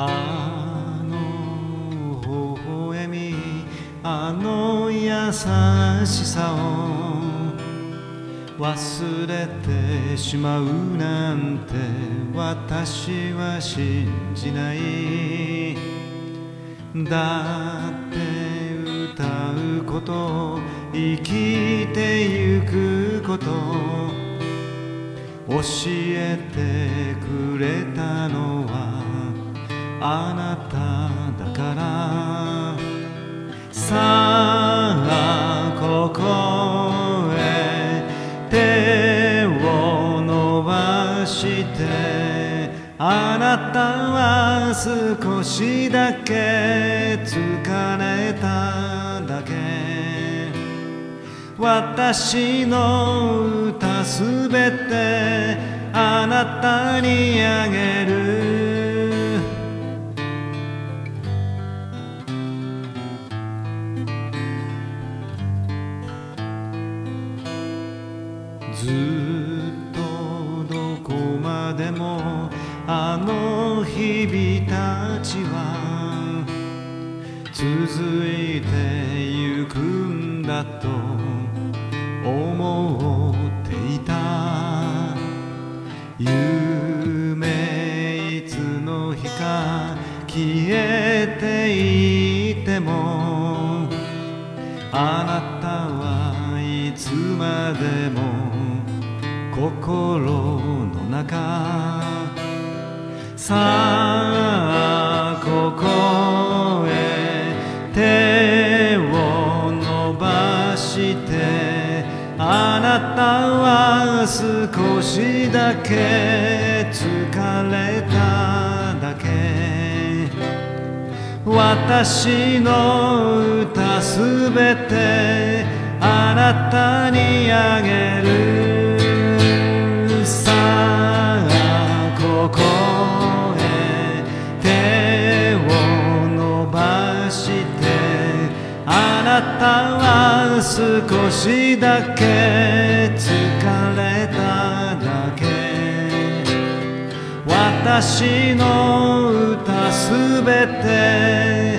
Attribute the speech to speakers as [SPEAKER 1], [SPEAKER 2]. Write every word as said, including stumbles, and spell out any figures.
[SPEAKER 1] あの微笑み、あの優しさを忘れてしまうなんて私は信じない。だって歌うこと、生きてゆくこと教えてくれたのはあなただから。さあここへ手を伸ばして、あなたは少しだけ疲れただけ。私の歌すべてあなたにあげる。ずっとどこまでもあの日々たちは続いてゆくんだと思っていた。夢いつの日か消えていても、あなたはいつまでも心の中。さあここへ手を伸ばして、あなたは少しだけ疲れただけ。私の歌すべてあなたにあげる。さあここへ手を伸ばして、あなたは少しだけ疲れただけ。私の歌すべて